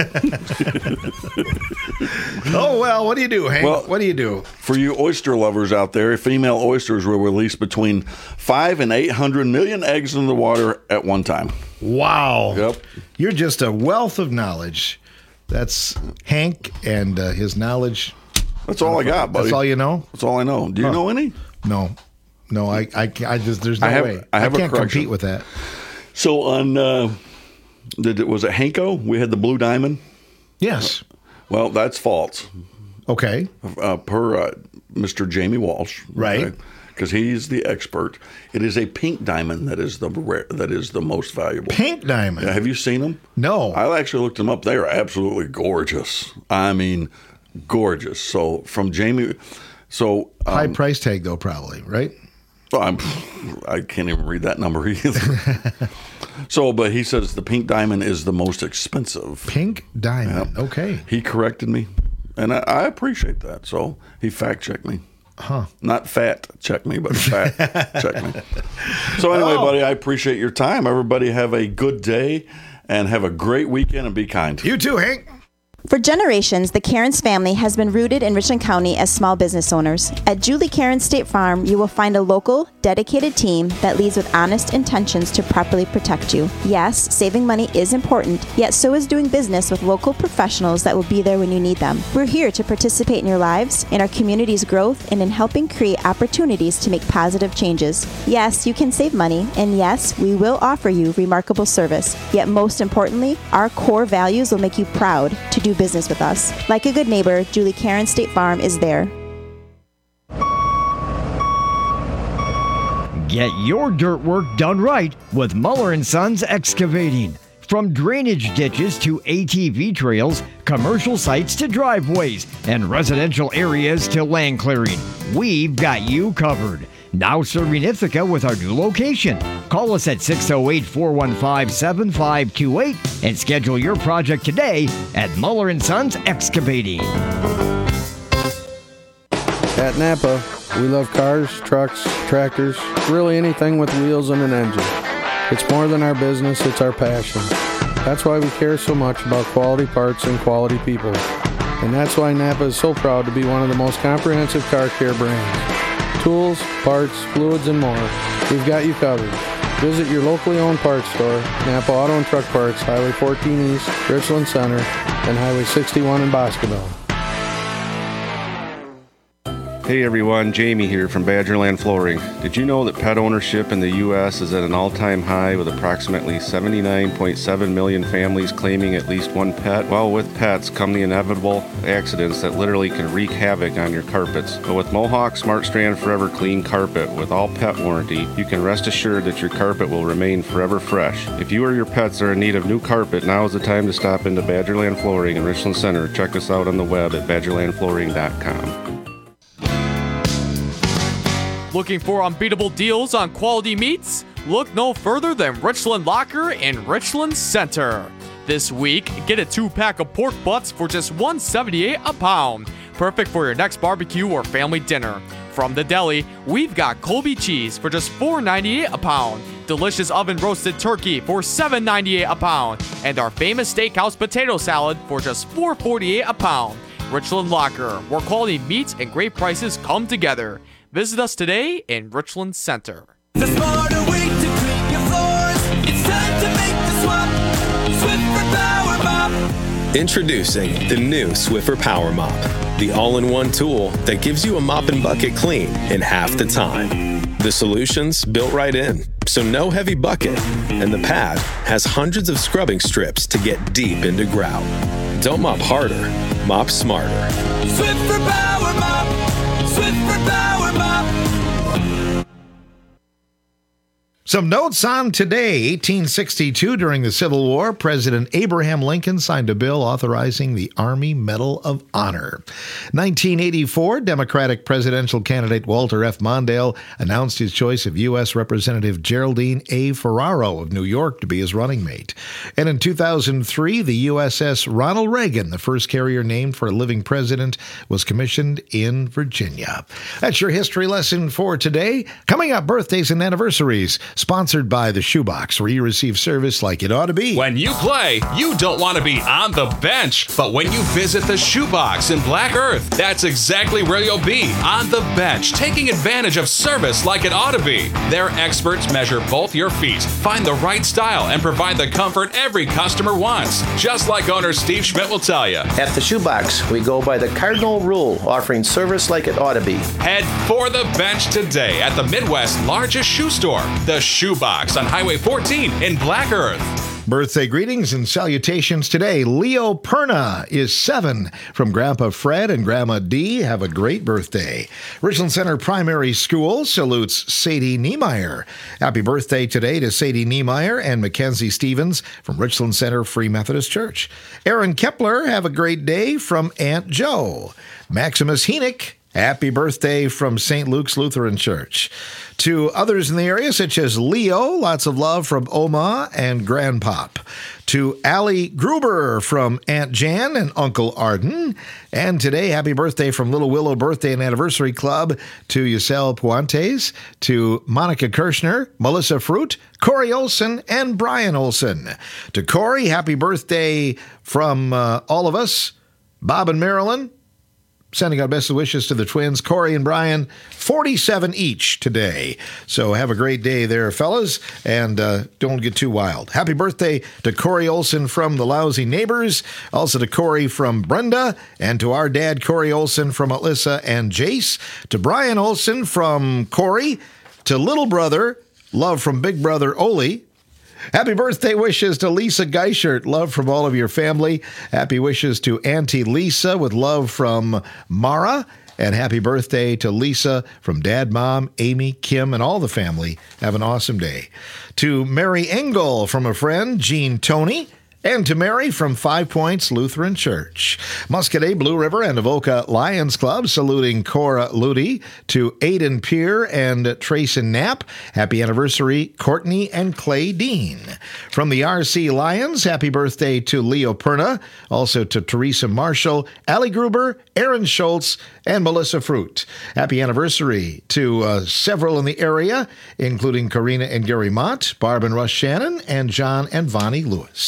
Oh well, what do you do, Hank? Well, what do you do? For you oyster lovers out there, female oysters will release between five and eight hundred million eggs in the water at one time. Wow. Yep. You're just a wealth of knowledge. That's Hank and uh, his knowledge. That's all I got, buddy. That's all you know? That's all I know. Do you huh. know any? No. No, I, I, I just, there's no I have, way. I, have I can't a correction. compete with that. So on, uh, did it, was it Hanko? We had the Blue Diamond? Yes. Well, that's false. Okay. Uh, per uh, Mister Jamie Walsh. Right. Because okay? he's the expert. It is a pink diamond that is the rare, that is the most valuable. Pink diamond? Yeah, have you seen them? No. I actually looked them up. They are absolutely gorgeous. I mean, gorgeous. So from Jamie... So um, high price tag though, probably, right? Oh, I'm, I can't even read that number either. So, but he says the pink diamond is the most expensive. Pink diamond. Yep. Okay. He corrected me, and I, I appreciate that. So he fact checked me. Huh. Not fat check me, but fact check me. So anyway, oh. buddy, I appreciate your time. Everybody have a good day and have a great weekend and be kind. You too, Hank. For generations, the Cairns family has been rooted in Richland County as small business owners. At Julie Cairns State Farm, you will find a local, dedicated team that leads with honest intentions to properly protect you. Yes, saving money is important, yet so is doing business with local professionals that will be there when you need them. We're here to participate in your lives, in our community's growth, and in helping create opportunities to make positive changes. Yes, you can save money, and yes, we will offer you remarkable service. Yet most importantly, our core values will make you proud to do business with us. Like a good neighbor, Julie Cairns State Farm is there. Get your dirt work done right with Muller and Sons Excavating. From drainage ditches to A T V trails, commercial sites to driveways, and residential areas to land clearing, we've got you covered. Now serving Ithaca with our new location. Call us at six oh eight, four one five, seven five two eight and schedule your project today at Muller and Sons Excavating. At Napa, we love cars, trucks, tractors, really anything with wheels and an engine. It's more than our business, it's our passion. That's why we care so much about quality parts and quality people. And that's why Napa is so proud to be one of the most comprehensive car care brands. Tools, parts, fluids, and more. We've got you covered. Visit your locally owned parts store, Napa Auto and Truck Parts, Highway fourteen East, Richland Center, and Highway sixty-one in Boscoville. Hey everyone, Jamie here from Badgerland Flooring. Did you know that pet ownership in the U S is at an all-time high with approximately seventy-nine point seven million families claiming at least one pet? Well, with pets come the inevitable accidents that literally can wreak havoc on your carpets. But with Mohawk Smart Strand Forever Clean Carpet with all pet warranty, you can rest assured that your carpet will remain forever fresh. If you or your pets are in need of new carpet, now is the time to stop into Badgerland Flooring in Richland Center. Check us out on the web at badgerland flooring dot com. Looking for unbeatable deals on quality meats? Look no further than Richland Locker in Richland Center. This week, get a two-pack of pork butts for just one dollar and seventy-eight cents a pound. Perfect for your next barbecue or family dinner. From the deli, we've got Colby cheese for just four dollars and ninety-eight cents a pound. Delicious oven-roasted turkey for seven dollars and ninety-eight cents a pound. And our famous steakhouse potato salad for just four dollars and forty-eight cents a pound. Richland Locker, where quality meats and great prices come together. Visit us today in Richland Center. The smarter way to clean your floors. It's time to make the swap. Swiffer Power Mop. Introducing the new Swiffer Power Mop, the all-in-one tool that gives you a mop and bucket clean in half the time. The solution's built right in, so no heavy bucket, and the pad has hundreds of scrubbing strips to get deep into grout. Don't mop harder, mop smarter. Swiffer Power Mop. Swiffer Power Mop. Some notes on today. eighteen sixty-two, during the Civil War, President Abraham Lincoln signed a bill authorizing the Army Medal of Honor. nineteen eighty-four, Democratic presidential candidate Walter F. Mondale announced his choice of U S Representative Geraldine A. Ferraro of New York to be his running mate. And in two thousand three, the U S S Ronald Reagan, the first carrier named for a living president, was commissioned in Virginia. That's your history lesson for today. Coming up, birthdays and anniversaries. Sponsored by The Shoebox, where you receive service like it ought to be. When you play, you don't want to be on the bench. But when you visit The Shoebox in Black Earth, that's exactly where you'll be, on the bench, taking advantage of service like it ought to be. Their experts measure both your feet, find the right style, and provide the comfort every customer wants. Just like owner Steve Schmidt will tell you. At The Shoebox, we go by the cardinal rule, offering service like it ought to be. Head for the bench today at the Midwest's largest shoe store, The Shoebox on Highway fourteen in Black Earth. Birthday greetings and salutations today. Leo Perna is seven. From Grandpa Fred and Grandma Dee, have a great birthday. Richland Center Primary School salutes Sadie Niemeyer. Happy birthday today to Sadie Niemeyer and Mackenzie Stevens from Richland Center Free Methodist Church. Aaron Kepler, have a great day from Aunt Joe. Maximus Heenick, happy birthday from Saint Luke's Lutheran Church. To others in the area, such as Leo, lots of love from Oma and Grandpop. To Allie Gruber from Aunt Jan and Uncle Arden. And today, happy birthday from Little Willow Birthday and Anniversary Club to Yusel Puantes, to Monica Kirschner, Melissa Fruit, Corey Olson, and Brian Olson. To Corey, happy birthday from uh, all of us, Bob and Marilyn. Sending our best wishes to the twins, Corey and Brian, forty-seven each today. So have a great day there, fellas, and uh, don't get too wild. Happy birthday to Corey Olson from the Lousy Neighbors, also to Corey from Brenda, and to our dad, Corey Olson from Alyssa and Jace, to Brian Olson from Corey, to little brother, love from big brother Oli. Happy birthday wishes to Lisa Geischert. Love from all of your family. Happy wishes to Auntie Lisa with love from Mara. And happy birthday to Lisa from Dad, Mom, Amy, Kim, and all the family. Have an awesome day. To Mary Engel from a friend, Jean Tony. And to Mary from Five Points Lutheran Church. Muscadet, Blue River, and Avoca Lions Club saluting Cora Ludi. To Aiden Peer and Trayson Knapp, happy anniversary, Courtney and Clay Dean. From the R C Lions, happy birthday to Leo Perna. Also to Teresa Marshall, Allie Gruber, Aaron Schultz, and Melissa Fruit. Happy anniversary to uh, several in the area, including Karina and Gary Mott, Barb and Russ Shannon, and John and Vonnie Lewis.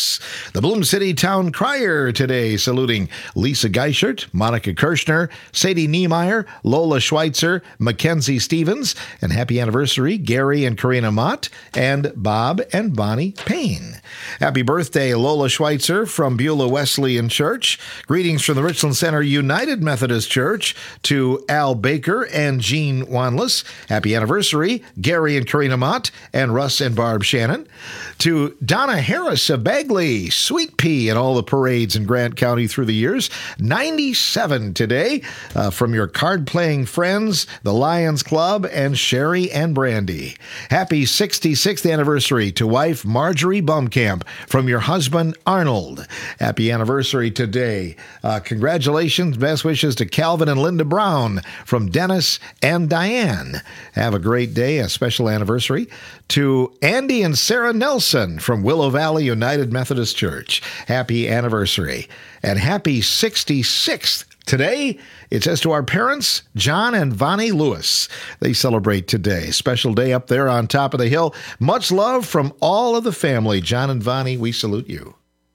The Bloom City Town Crier today, saluting Lisa Geischert, Monica Kirschner, Sadie Niemeyer, Lola Schweitzer, Mackenzie Stevens, and happy anniversary, Gary and Karina Mott, and Bob and Bonnie Payne. Happy birthday, Lola Schweitzer from Beulah Wesleyan Church. Greetings from the Richland Center United Methodist Church to Al Baker and Jean Wanless. Happy anniversary, Gary and Karina Mott, and Russ and Barb Shannon. To Donna Harris of Bagley, Sweet Pea, and all the parades in Grant County through the years. ninety-seven today uh, from your card-playing friends, the Lions Club, and Sherry and Brandy. Happy sixty-sixth anniversary to wife Marjorie Bumcamp from your husband Arnold. Happy anniversary today. Uh, congratulations, best wishes to Calvin and Linda Brown from Dennis and Diane. Have a great day, a special anniversary to Andy and Sarah Nelson from Willow Valley United Methodist Church. Happy anniversary. And happy sixty-sixth. Today, it says to our parents, John and Vonnie Lewis. They celebrate today. Special day up there on top of the hill. Much love from all of the family. John and Vonnie, we salute you.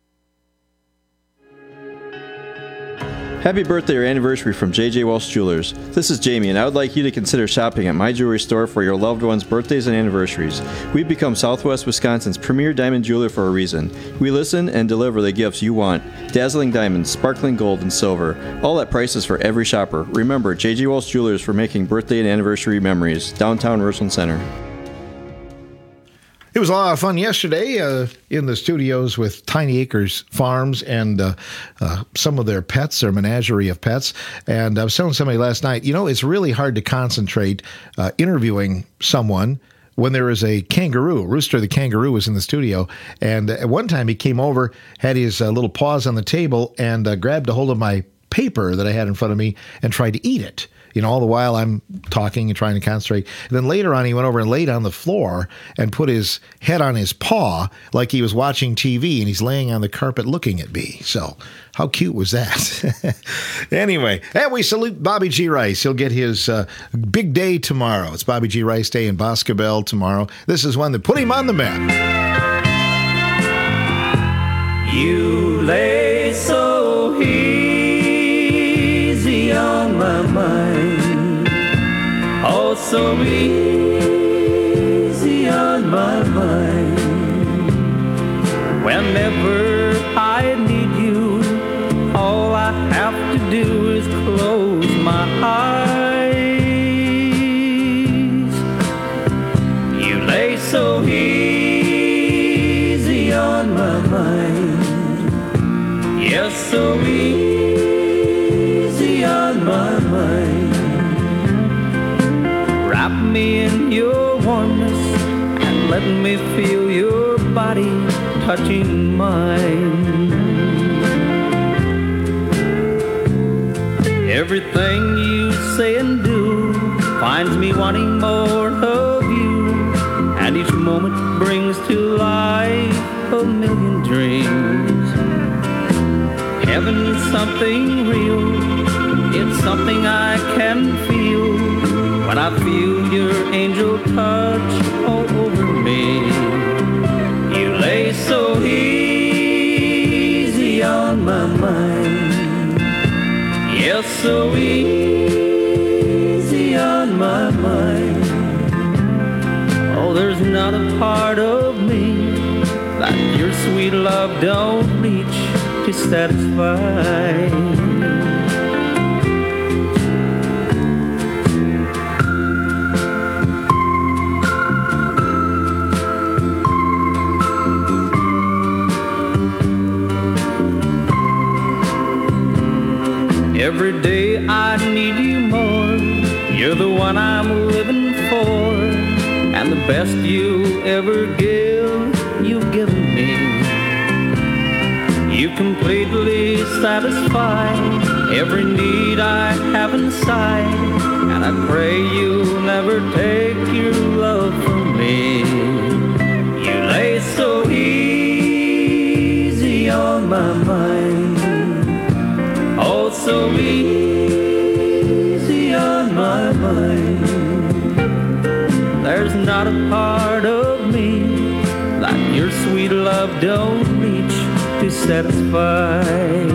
Happy birthday or anniversary from J J Welsh Jewelers. This is Jamie, and I would like you to consider shopping at my jewelry store for your loved ones' birthdays and anniversaries. We've become Southwest Wisconsin's premier diamond jeweler for a reason. We listen and deliver the gifts you want. Dazzling diamonds, sparkling gold, and silver. All at prices for every shopper. Remember, J J Welsh Jewelers for making birthday and anniversary memories. Downtown Richland Center. It was a lot of fun yesterday uh, in the studios with Tiny Acres Farms and uh, uh, some of their pets, their menagerie of pets. And I was telling somebody last night, you know, it's really hard to concentrate uh, interviewing someone when there is a kangaroo. Rooster the kangaroo was in the studio. And at one time he came over, had his uh, little paws on the table, and uh, grabbed a hold of my paper that I had in front of me and tried to eat it. You know, all the while I'm talking and trying to concentrate. And then later on, he went over and laid on the floor and put his head on his paw like he was watching T V, and he's laying on the carpet looking at me. So how cute was that? Anyway, and we salute Bobby G. Rice. He'll get his uh, big day tomorrow. It's Bobby G. Rice Day in Boscobel tomorrow. This is one that put him on the map. You lay so easy on my mind. Oh, so easy on my mind. Whenever I need you, all I have to do is close my eyes. You lay so easy on my mind. Yes, so easy on my mind. Wrap me in your warmness and let me feel your body touching mine. Everything you say and do finds me wanting more of you, and each moment brings to life a million dreams. Heaven's something real, it's something I can feel when I feel your angel touch all over me. You lay so easy on my mind. Yes, so easy on my mind. Oh, there's not a part of me that your sweet love don't reach to satisfy. Every day I need you more. You're the one I'm living for, and the best you ever give, you've given me. You completely satisfy every need I have inside, and I pray you'll never take your love from me. You lay so easy on my mind. Oh, so easy on my mind. There's not a part of me that your sweet love don't reach to satisfied.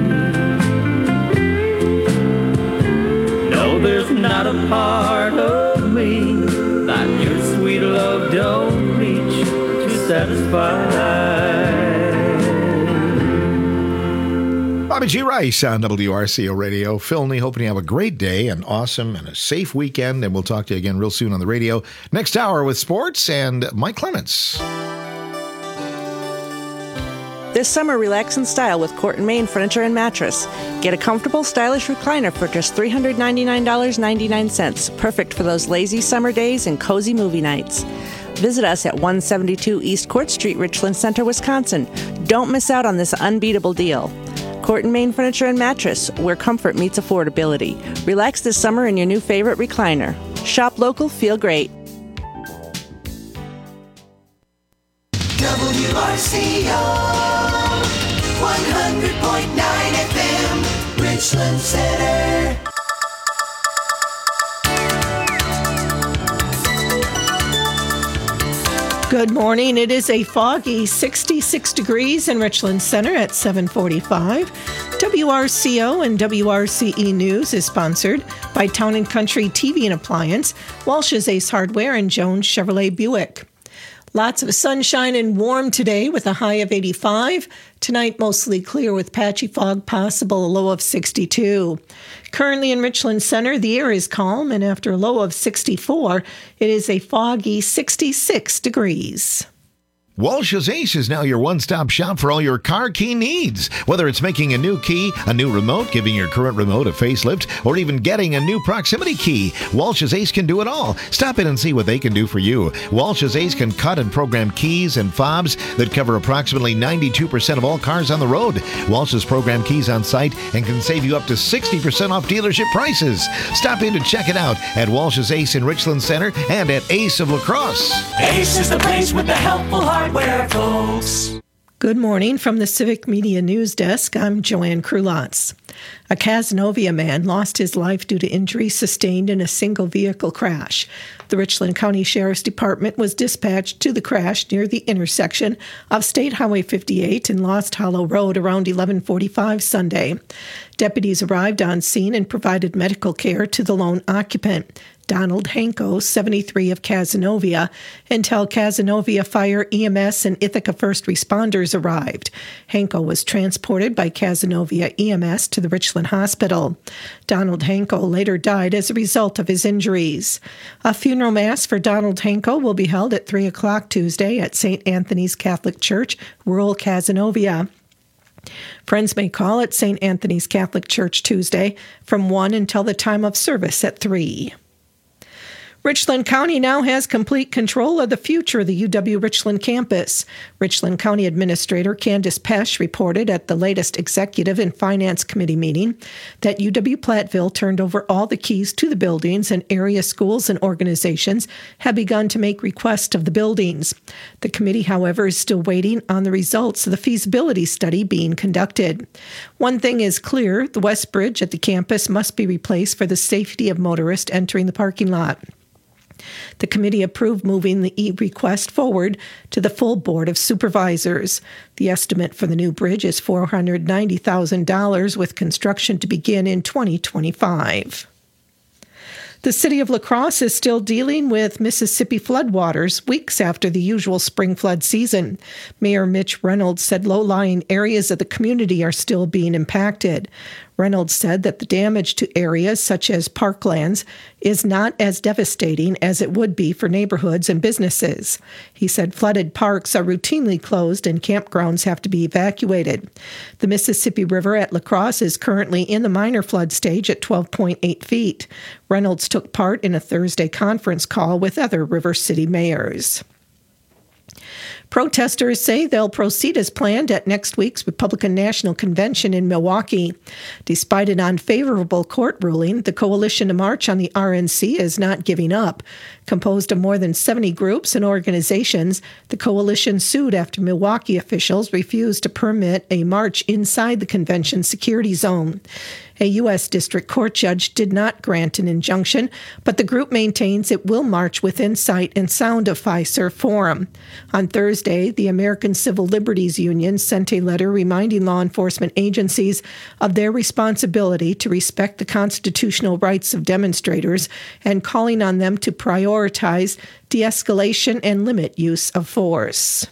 No, there's not a part of me that your sweet love don't reach to satisfy. Bobby G. Rice on W R C O Radio. Phil Nee, hoping you have a great day, an awesome and a safe weekend, and we'll talk to you again real soon on the radio. Next hour with sports and Mike Clements. This summer, relax in style with Court and Main Furniture and Mattress. Get a comfortable, stylish recliner for just three hundred ninety-nine dollars and ninety-nine cents. Perfect for those lazy summer days and cozy movie nights. Visit us at one seventy-two East Court Street, Richland Center, Wisconsin. Don't miss out on this unbeatable deal. Court and Main Furniture and Mattress, where comfort meets affordability. Relax this summer in your new favorite recliner. Shop local, feel great. W R C O one hundred point nine F M, Richland Center. Good morning. It is a foggy sixty-six degrees in Richland Center at seven forty-five. W R C O and W R C E News is sponsored by Town and Country T V and Appliance, Walsh's Ace Hardware, and Jones Chevrolet Buick. Lots of sunshine and warm today with a high of eighty-five. Tonight, mostly clear with patchy fog possible, a low of sixty-two. Currently in Richland Center, the air is calm, and after a low of sixty-four, it is a foggy sixty-six degrees. Walsh's Ace is now your one-stop shop for all your car key needs. Whether it's making a new key, a new remote, giving your current remote a facelift, or even getting a new proximity key, Walsh's Ace can do it all. Stop in and see what they can do for you. Walsh's Ace can cut and program keys and fobs that cover approximately ninety-two percent of all cars on the road. Walsh's program keys on site and can save you up to sixty percent off dealership prices. Stop in to check it out at Walsh's Ace in Richland Center and at Ace of La Crosse. Ace is the place with the helpful hardware, folks. Good morning from the Civic Media News Desk. I'm Joanne Krulotz. A Cazenovia man lost his life due to injuries sustained in a single vehicle crash. The Richland County Sheriff's Department was dispatched to the crash near the intersection of State Highway fifty-eight and Lost Hollow Road around eleven forty-five Sunday. Deputies arrived on scene and provided medical care to the lone occupant, Donald Hanko, seventy-three, of Cazenovia, until Cazenovia Fire, E M S, and Ithaca First Responders arrived. Hanko was transported by Cazenovia E M S to the Richland Hospital. Donald Hanko later died as a result of his injuries. A funeral mass for Donald Hanko will be held at three o'clock Tuesday at Saint Anthony's Catholic Church, rural Cazenovia. Friends may call at Saint Anthony's Catholic Church Tuesday from one until the time of service at three. Richland County now has complete control of the future of the U W-Richland campus. Richland County Administrator Candace Pesch reported at the latest Executive and Finance Committee meeting that U W-Platteville turned over all the keys to the buildings, and area schools and organizations have begun to make requests of the buildings. The committee, however, is still waiting on the results of the feasibility study being conducted. One thing is clear: the west bridge at the campus must be replaced for the safety of motorists entering the parking lot. The committee approved moving the e-request forward to the full Board of Supervisors. The estimate for the new bridge is four hundred ninety thousand dollars, with construction to begin in twenty twenty-five. The city of La Crosse is still dealing with Mississippi floodwaters weeks after the usual spring flood season. Mayor Mitch Reynolds said low-lying areas of the community are still being impacted. Reynolds said that the damage to areas such as parklands is not as devastating as it would be for neighborhoods and businesses. He said flooded parks are routinely closed and campgrounds have to be evacuated. The Mississippi River at La Crosse is currently in the minor flood stage at twelve point eight feet. Reynolds took part in a Thursday conference call with other River City mayors. Protesters say they'll proceed as planned at next week's Republican National Convention in Milwaukee. Despite an unfavorable court ruling, the Coalition to March on the R N C is not giving up. Composed of more than seventy groups and organizations, the coalition sued after Milwaukee officials refused to permit a march inside the convention security zone. A U S District Court judge did not grant an injunction, but the group maintains it will march within sight and sound of Fiserv Forum. On On Thursday, the American Civil Liberties Union sent a letter reminding law enforcement agencies of their responsibility to respect the constitutional rights of demonstrators and calling on them to prioritize de-escalation and limit use of force.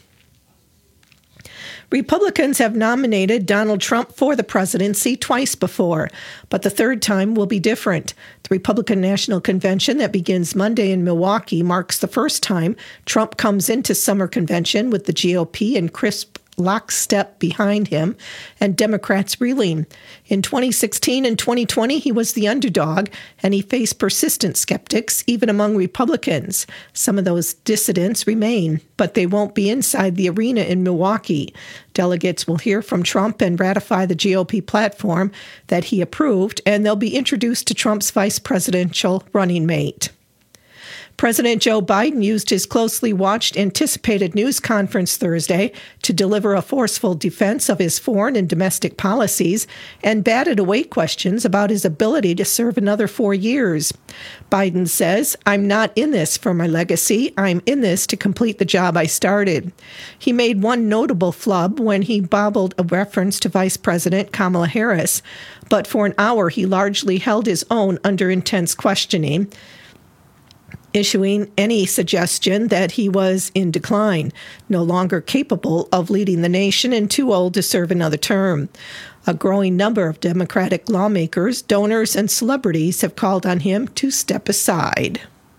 Republicans have nominated Donald Trump for the presidency twice before, but the third time will be different. The Republican National Convention that begins Monday in Milwaukee marks the first time Trump comes into summer convention with the G O P in crisp lockstep behind him and Democrats reeling. In twenty sixteen and twenty twenty, he was the underdog, and he faced persistent skeptics, even among Republicans. Some of those dissidents remain, but they won't be inside the arena in Milwaukee. Delegates will hear from Trump and ratify the G O P platform that he approved, and they'll be introduced to Trump's vice presidential running mate. President Joe Biden used his closely watched, anticipated news conference Thursday to deliver a forceful defense of his foreign and domestic policies and batted away questions about his ability to serve another four years. Biden says, "I'm not in this for my legacy. I'm in this to complete the job I started." He made one notable flub when he bobbled a reference to Vice President Kamala Harris, but for an hour he largely held his own under intense questioning, issuing any suggestion that he was in decline, no longer capable of leading the nation and too old to serve another term. A growing number of Democratic lawmakers, donors, and celebrities have called on him to step aside.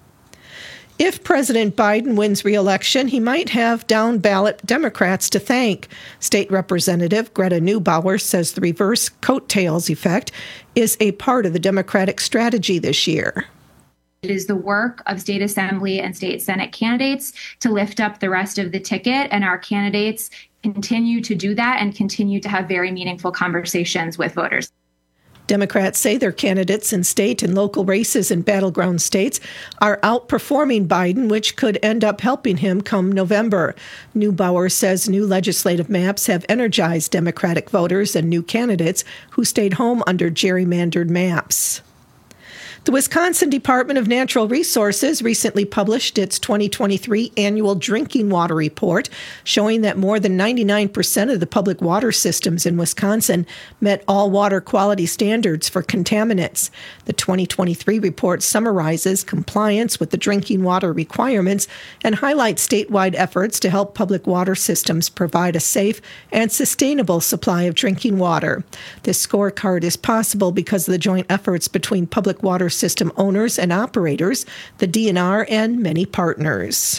If President Biden wins re-election, he might have down-ballot Democrats to thank. State Representative Greta Neubauer says the reverse coattails effect is a part of the Democratic strategy this year. It is the work of state assembly and state senate candidates to lift up the rest of the ticket, and our candidates continue to do that and continue to have very meaningful conversations with voters. Democrats say their candidates in state and local races in battleground states are outperforming Biden, which could end up helping him come November. Neubauer says new legislative maps have energized Democratic voters and new candidates who stayed home under gerrymandered maps. The Wisconsin Department of Natural Resources recently published its twenty twenty-three annual drinking water report, showing that more than ninety-nine percent of the public water systems in Wisconsin met all water quality standards for contaminants. The twenty twenty-three report summarizes compliance with the drinking water requirements and highlights statewide efforts to help public water systems provide a safe and sustainable supply of drinking water. This scorecard is possible because of the joint efforts between public water system owners and operators, the D N R, and many partners.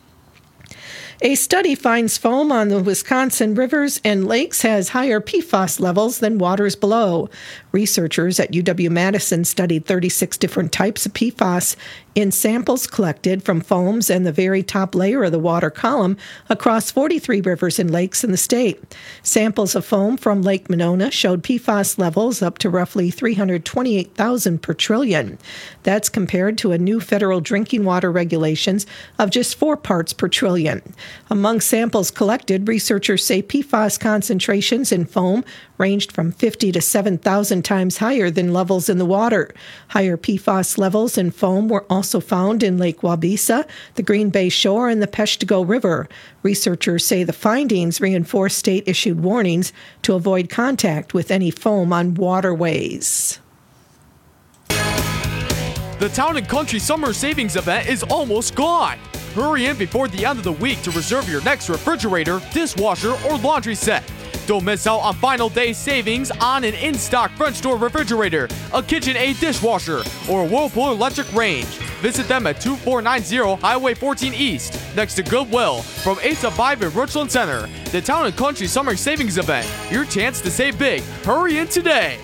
A study finds foam on the Wisconsin rivers and lakes has higher P FAS levels than waters below. Researchers at U W-Madison studied thirty-six different types of P FAS in samples collected from foams and the very top layer of the water column across forty-three rivers and lakes in the state. Samples of foam from Lake Monona showed P FAS levels up to roughly three hundred twenty-eight thousand per trillion. That's compared to a new federal drinking water regulations of just four parts per trillion. Among samples collected, researchers say P FAS concentrations in foam ranged from fifty to seven thousand times higher than levels in the water. Higher P FAS levels in foam were also found in Lake Wabisa, the Green Bay Shore, and the Peshtigo River. Researchers say the findings reinforce state-issued warnings to avoid contact with any foam on waterways. The Town and Country Summer Savings Event is almost gone. Hurry in before the end of the week to reserve your next refrigerator, dishwasher, or laundry set. Don't miss out on final day savings on an in-stock French door refrigerator, a KitchenAid dishwasher, or a Whirlpool electric range. Visit them at two four nine zero Highway fourteen East, next to Goodwill, from eight to five in Richland Center. The Town and Country Summer Savings Event. Your chance to save big. Hurry in today.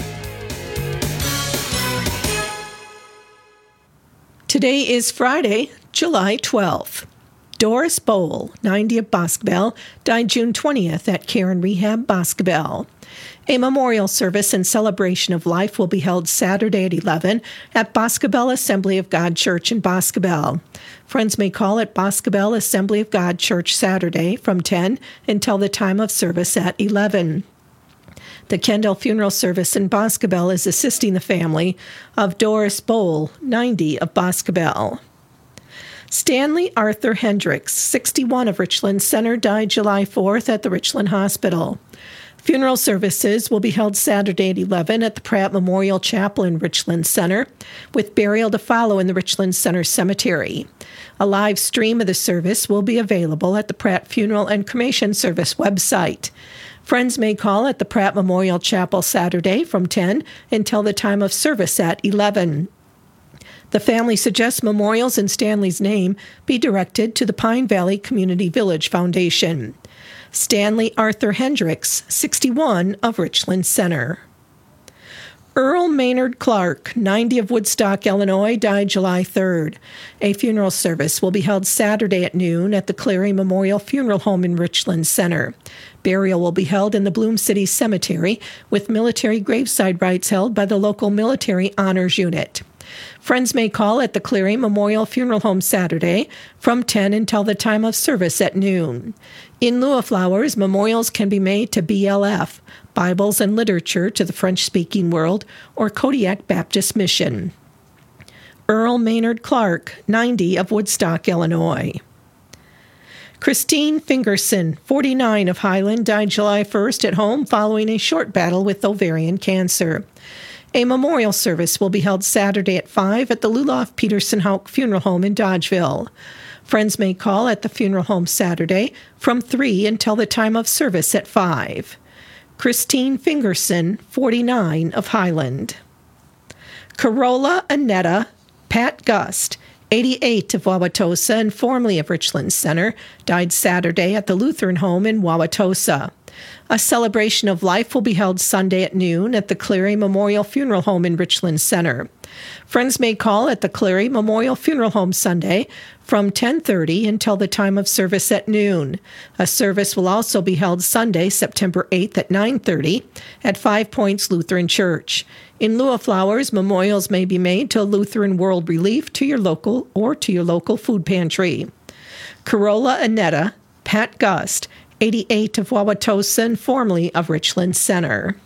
Today is Friday, July twelfth. Doris Bowl, ninety of Boscobel, died June twentieth at Karen Rehab, Boscobel. A memorial service in celebration of life will be held Saturday at eleven at Boscobel Assembly of God Church in Boscobel. Friends may call at Boscobel Assembly of God Church Saturday from ten until the time of service at eleven. The Kendall Funeral Service in Boscobel is assisting the family of Doris Bowl, ninety of Boscobel. Stanley Arthur Hendricks, sixty-one, of Richland Center, died July fourth at the Richland Hospital. Funeral services will be held Saturday at eleven at the Pratt Memorial Chapel in Richland Center, with burial to follow in the Richland Center Cemetery. A live stream of the service will be available at the Pratt Funeral and Cremation Service website. Friends may call at the Pratt Memorial Chapel Saturday from ten until the time of service at eleven. The family suggests memorials in Stanley's name be directed to the Pine Valley Community Village Foundation. Stanley Arthur Hendricks, sixty-one, of Richland Center. Earl Maynard Clark, ninety, of Woodstock, Illinois, died July third. A funeral service will be held Saturday at noon at the Clary Memorial Funeral Home in Richland Center. Burial will be held in the Bloom City Cemetery, with military graveside rites held by the local Military Honors Unit. Friends may call at the Cleary Memorial Funeral Home Saturday from ten until the time of service at noon. In lieu of flowers, memorials can be made to B L F, Bibles and Literature to the French-Speaking World, or Kodiak Baptist Mission. Earl Maynard Clark, ninety, of Woodstock, Illinois. Christine Fingerson, forty-nine, of Highland, died July first at home following a short battle with ovarian cancer. A memorial service will be held Saturday at five at the Luloff Peterson Hauk Funeral Home in Dodgeville. Friends may call at the funeral home Saturday from three until the time of service at five. Christine Fingerson, forty-nine, of Highland. Corolla Annetta Pat Gust, eighty-eight, of Wauwatosa and formerly of Richland Center, died Saturday at the Lutheran Home in Wauwatosa. A celebration of life will be held Sunday at noon at the Cleary Memorial Funeral Home in Richland Center. Friends may call at the Cleary Memorial Funeral Home Sunday from ten thirty until the time of service at noon. A service will also be held Sunday, September eighth at nine thirty at Five Points Lutheran Church. In lieu of flowers, memorials may be made to Lutheran World Relief to your local or to your local food pantry. Corolla Annetta Pat Gust, eighty-eight, of Wauwatosa and formerly of Richland Center.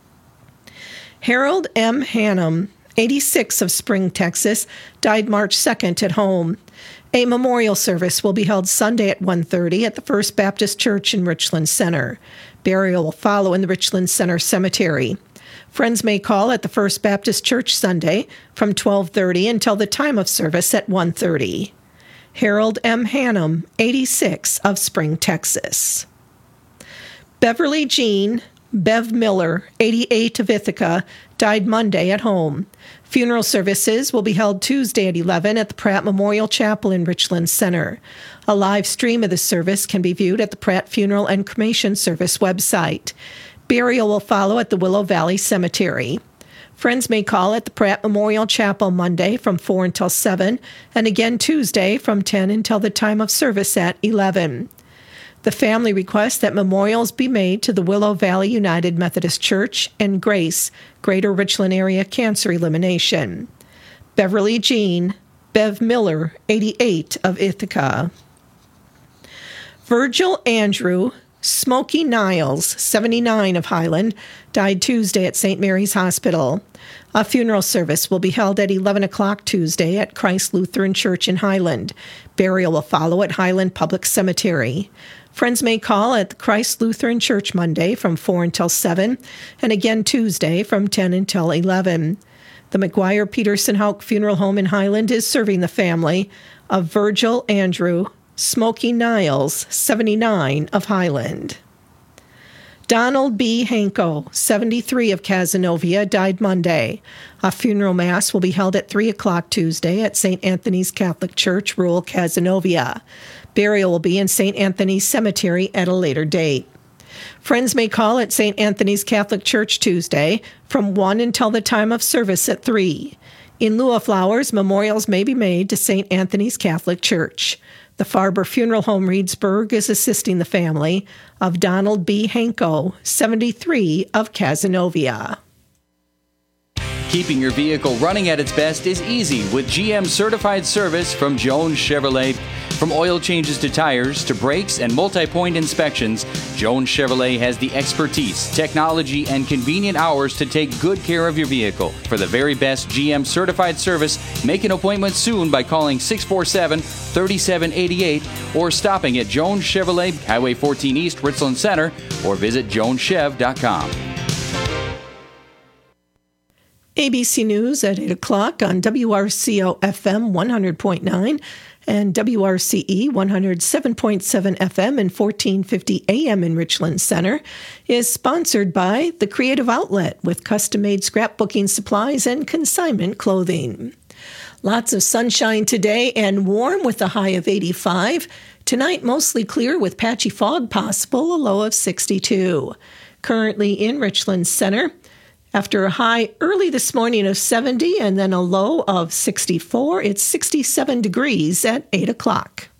Harold M. Hannum, eighty-six, of Spring, Texas, died March second at home. A memorial service will be held Sunday at one thirty at the First Baptist Church in Richland Center. Burial will follow in the Richland Center Cemetery. Friends may call at the First Baptist Church Sunday from twelve thirty until the time of service at one thirty. Harold M. Hannum, eighty-six, of Spring, Texas. Beverly Jean Bev Miller, eighty-eight, of Ithaca, died Monday at home. Funeral services will be held Tuesday at eleven at the Pratt Memorial Chapel in Richland Center. A live stream of the service can be viewed at the Pratt Funeral and Cremation Service website. Burial will follow at the Willow Valley Cemetery. Friends may call at the Pratt Memorial Chapel Monday from four until seven, and again Tuesday from ten until the time of service at eleven. The family requests that memorials be made to the Willow Valley United Methodist Church and Grace, Greater Richland Area Cancer Elimination. Beverly Jean Bev Miller, eighty-eight, of Ithaca. Virgil Andrew Smokey Niles, seventy-nine, of Highland, died Tuesday at Saint Mary's Hospital. A funeral service will be held at eleven o'clock Tuesday at Christ Lutheran Church in Highland. Burial will follow at Highland Public Cemetery. Friends may call at the Christ Lutheran Church Monday from four until seven, and again Tuesday from ten until eleven. The McGuire Peterson Hauk Funeral Home in Highland is serving the family of Virgil Andrew Smokey Niles, seventy-nine, of Highland. Donald B. Hanko, seventy-three, of Cazenovia, died Monday. A funeral mass will be held at three o'clock Tuesday at Saint Anthony's Catholic Church, rural Cazenovia. Burial will be in Saint Anthony's Cemetery at a later date. Friends may call at Saint Anthony's Catholic Church Tuesday from one until the time of service at three. In lieu of flowers, memorials may be made to Saint Anthony's Catholic Church. The Farber Funeral Home Reedsburg is assisting the family of Donald B. Hanko, seventy-three, of Cazenovia. Keeping your vehicle running at its best is easy with G M certified service from Jones Chevrolet. From oil changes to tires to brakes and multi-point inspections, Jones Chevrolet has the expertise, technology, and convenient hours to take good care of your vehicle. For the very best G M certified service, make an appointment soon by calling six four seven, three seven eight eight or stopping at Jones Chevrolet, Highway fourteen East, Richland Center, or visit jones chev dot com. A B C News at eight o'clock on W R C O F M one hundred point nine and W R C E one oh seven point seven F M and fourteen fifty A M in Richland Center is sponsored by The Creative Outlet with custom-made scrapbooking supplies and consignment clothing. Lots of sunshine today and warm with a high of eighty-five. Tonight, mostly clear with patchy fog possible, a low of sixty-two. Currently in Richland Center, after a high early this morning of seventy and then a low of sixty-four, it's sixty-seven degrees at eight o'clock.